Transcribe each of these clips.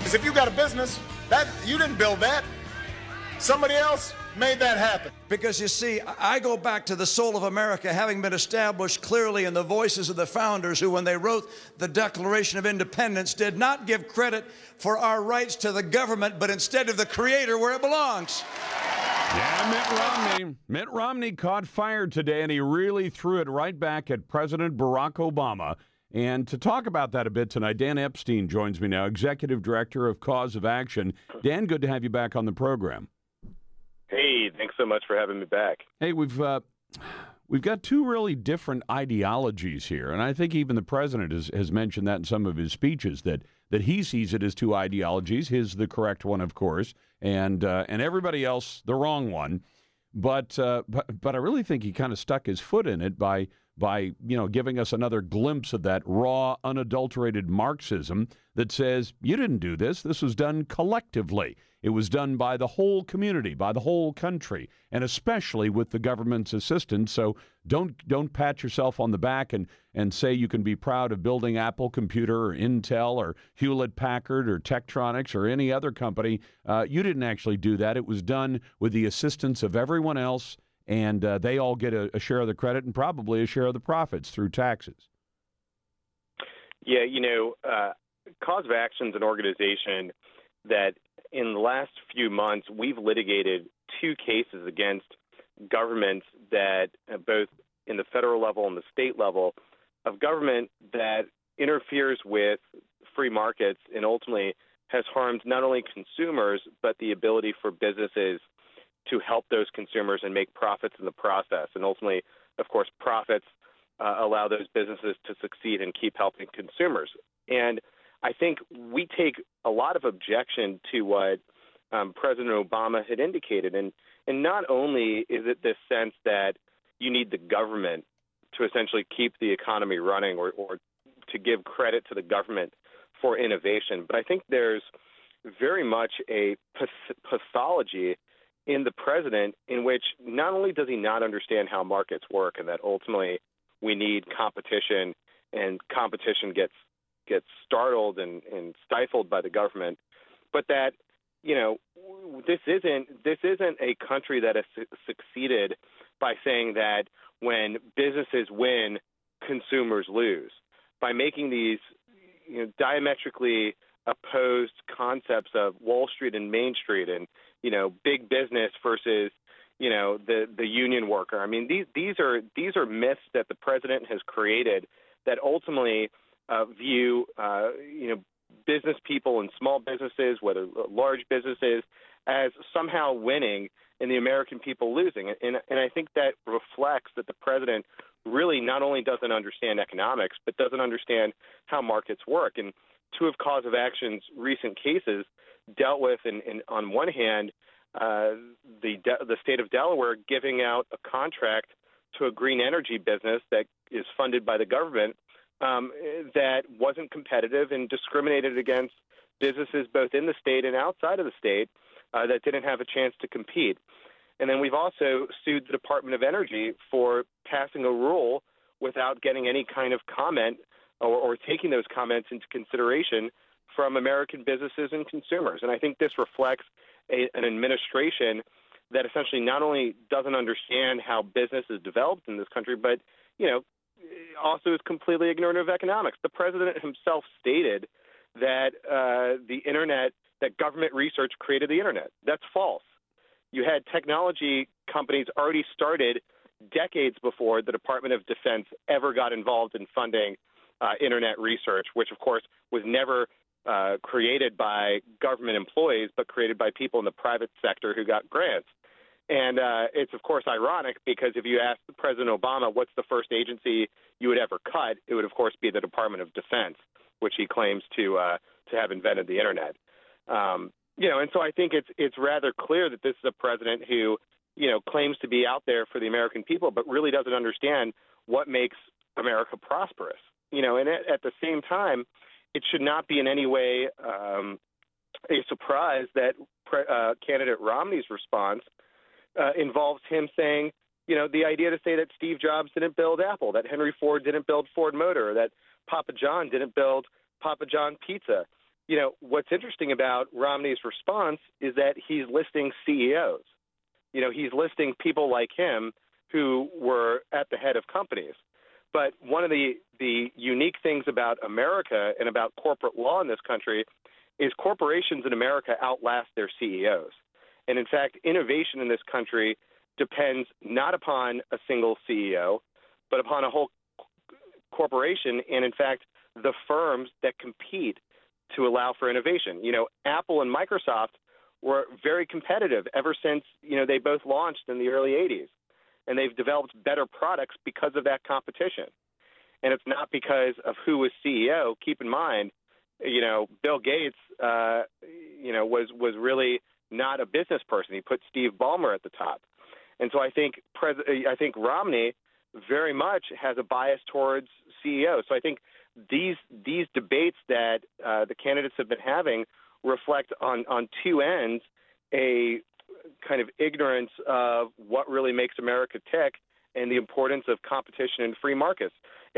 Because if you got a business, that you didn't build that. Somebody else made that happen. Because you see, I go back to the soul of America having been established clearly in the voices of the founders who, when they wrote the Declaration of Independence, did not give credit for our rights to the government, but instead of the Creator where it belongs. Yeah, Mitt Romney caught fire today, and he really threw it right back at President Barack Obama. And to talk about that a bit tonight, Dan Epstein joins me now, Executive Director of Cause of Action. Dan, good to have you back on the program. Hey, thanks so much for having me back. Hey, we've got two really different ideologies here, and I think even the president has mentioned that in some of his speeches, that he sees it as two ideologies, his the correct one, of course, and everybody else the wrong one. But I really think he kind of stuck his foot in it by giving us another glimpse of that raw, unadulterated Marxism that says, you didn't do this. This was done collectively. It was done by the whole community, by the whole country, and especially with the government's assistance. So don't pat yourself on the back and say you can be proud of building Apple Computer or Intel or Hewlett-Packard or Tektronix or any other company. You didn't actually do that. It was done with the assistance of everyone else, and they all get a share of the credit and probably a share of the profits through taxes. Yeah, Cause of Action is an organization that in the last few months we've litigated two cases against governments that both in the federal level and the state level of government that interferes with free markets and ultimately has harmed not only consumers but the ability for businesses to help those consumers and make profits in the process. And ultimately, of course, profits allow those businesses to succeed and keep helping consumers. And I think we take a lot of objection to what President Obama had indicated. And not only is it this sense that you need the government to essentially keep the economy running or to give credit to the government for innovation, but I think there's very much a pathology in the president in which not only does he not understand how markets work and that ultimately we need competition and competition gets startled and stifled by the government, but that, this isn't a country that has succeeded by saying that when businesses win, consumers lose. By making these diametrically opposed concepts of Wall Street and Main Street and, big business versus, the union worker. I mean, these are myths that the president has created that ultimately view, business people and small businesses, whether large businesses, as somehow winning and the American people losing. And I think that reflects that the president really not only doesn't understand economics, but doesn't understand how markets work. And two of Cause of Action's recent cases dealt with, on one hand, the state of Delaware giving out a contract to a green energy business that is funded by the government that wasn't competitive and discriminated against businesses both in the state and outside of the state that didn't have a chance to compete. And then we've also sued the Department of Energy for passing a rule without getting any kind of comment or taking those comments into consideration from American businesses and consumers. And I think this reflects an administration that essentially not only doesn't understand how business is developed in this country, but, also is completely ignorant of economics. The president himself stated that the Internet, that government research created the Internet. That's false. You had technology companies already started decades before the Department of Defense ever got involved in funding Internet research, which, of course, was never created by government employees, but created by people in the private sector who got grants. And it's, of course, ironic because if you ask President Obama what's the first agency you would ever cut, it would, of course, be the Department of Defense, which he claims to have invented the Internet. And so I think it's rather clear that this is a president who, claims to be out there for the American people, but really doesn't understand what makes America prosperous. And at the same time, it should not be in any way a surprise that candidate Romney's response involves him saying, the idea to say that Steve Jobs didn't build Apple, that Henry Ford didn't build Ford Motor, that Papa John didn't build Papa John Pizza. what's interesting about Romney's response is that he's listing CEOs. He's listing people like him who were at the head of companies. But one of the unique things about America and about corporate law in this country is corporations in America outlast their CEOs. And in fact, innovation in this country depends not upon a single CEO, but upon a whole corporation, and in fact, the firms that compete to allow for innovation. Apple and Microsoft were very competitive ever since, they both launched in the early 80s. And they've developed better products because of that competition. And it's not because of who was CEO. Keep in mind, Bill Gates, was really not a business person. He put Steve Ballmer at the top. And so I think Romney very much has a bias towards CEOs. So I think these debates that the candidates have been having reflect on two ends a kind of ignorance of what really makes America tick and the importance of competition in free markets.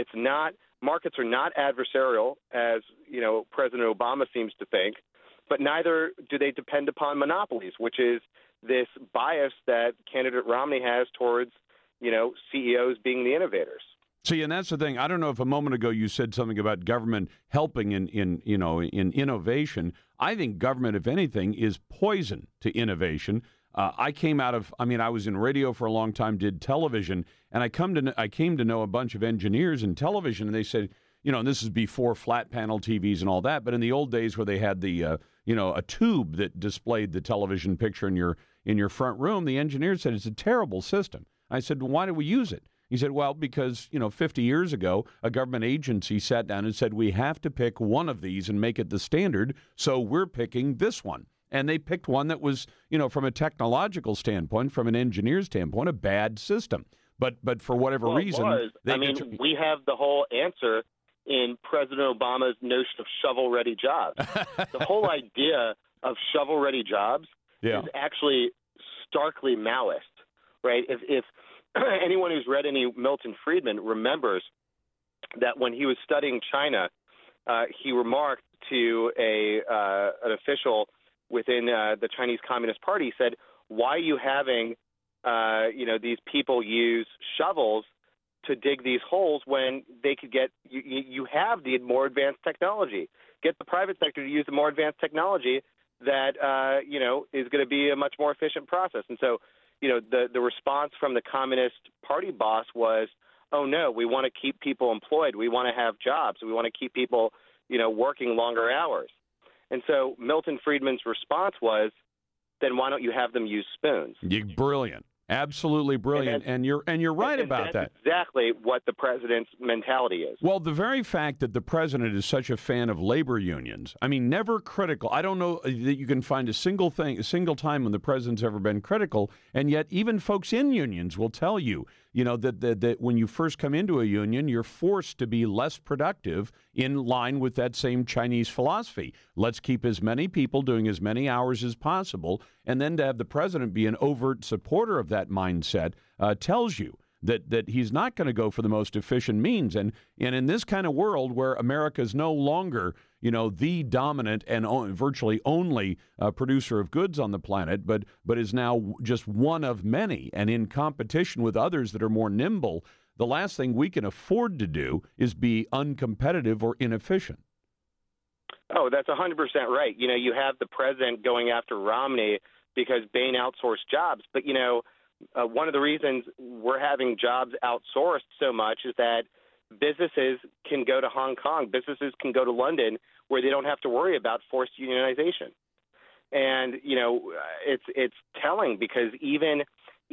Markets are not adversarial, as President Obama seems to think, but neither do they depend upon monopolies, which is this bias that candidate Romney has towards CEOs being the innovators. See, and that's the thing. I don't know if a moment ago you said something about government helping in innovation. I think government, if anything, is poison to innovation. I was in radio for a long time, did television, and I came to know a bunch of engineers in television, and they said, and this is before flat panel TVs and all that, but in the old days where they had the, a tube that displayed the television picture in your front room, the engineers said it's a terrible system. I said, well, why do we use it? He said, well, because, 50 years ago, a government agency sat down and said, we have to pick one of these and make it the standard, so we're picking this one. And they picked one that was, from a technological standpoint, from an engineer's standpoint, a bad system. But for whatever reason... we have the whole answer in President Obama's notion of shovel-ready jobs. The whole idea of shovel-ready jobs is actually starkly Maoist, right? If anyone who's read any Milton Friedman remembers that when he was studying China, he remarked to an official within the Chinese Communist Party, he said, why are you having, these people use shovels to dig these holes when they could get, you have the more advanced technology. Get the private sector to use the more advanced technology that, is going to be a much more efficient process. And so, the response from the Communist Party boss was, oh, no, we want to keep people employed. We want to have jobs. We want to keep people, working longer hours. And so Milton Friedman's response was, then why don't you have them use spoons? Brilliant. Absolutely brilliant. And you're right about that. Exactly what the president's mentality is. Well, the very fact that the president is such a fan of labor unions, never critical. I don't know that you can find a single time when the president's ever been critical, and yet even folks in unions will tell you, that when you first come into a union, you're forced to be less productive in line with that same Chinese philosophy. Let's keep as many people doing as many hours as possible, and then to have the president be an overt supporter of that mindset tells you that he's not going to go for the most efficient means. And in this kind of world where America is no longer, the dominant and virtually only producer of goods on the planet, but is now just one of many and in competition with others that are more nimble, the last thing we can afford to do is be uncompetitive or inefficient. Oh, that's 100% right. You have the president going after Romney because Bain outsourced jobs. But, one of the reasons we're having jobs outsourced so much is that businesses can go to Hong Kong, businesses can go to London, where they don't have to worry about forced unionization. And, it's telling because even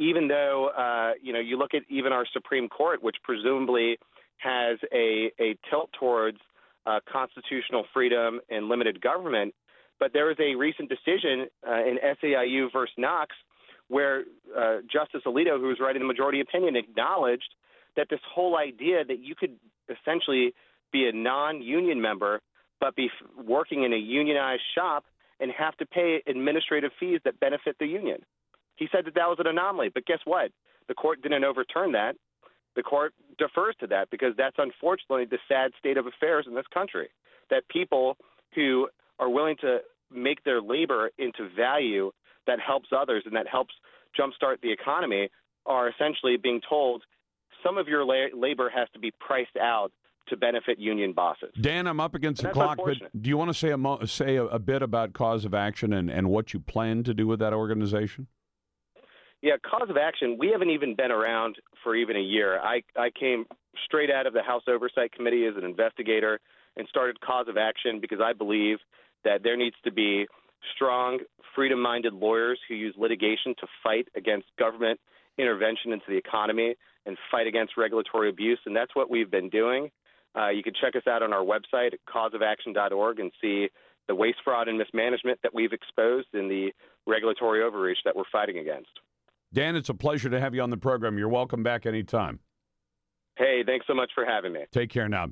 though, you look at even our Supreme Court, which presumably has a tilt towards constitutional freedom and limited government, but there was a recent decision in SAIU versus Knox where Justice Alito, who was writing the majority opinion, acknowledged that this whole idea that you could essentially be a non-union member but be working in a unionized shop and have to pay administrative fees that benefit the union. He said that was an anomaly, but guess what? The court didn't overturn that. The court defers to that because that's unfortunately the sad state of affairs in this country, that people who are willing to make their labor into value that helps others and that helps jumpstart the economy are essentially being told some of your labor has to be priced out to benefit union bosses. Dan, I'm up against the clock, but do you want to say a bit about Cause of Action and what you plan to do with that organization? Yeah, Cause of Action, we haven't even been around for even a year. I came straight out of the House Oversight Committee as an investigator and started Cause of Action because I believe that there needs to be strong, freedom-minded lawyers who use litigation to fight against government intervention into the economy and fight against regulatory abuse, and that's what we've been doing. You can check us out on our website at causeofaction.org and see the waste, fraud, and mismanagement that we've exposed and the regulatory overreach that we're fighting against. Dan, it's a pleasure to have you on the program. You're welcome back anytime. Hey, thanks so much for having me. Take care now.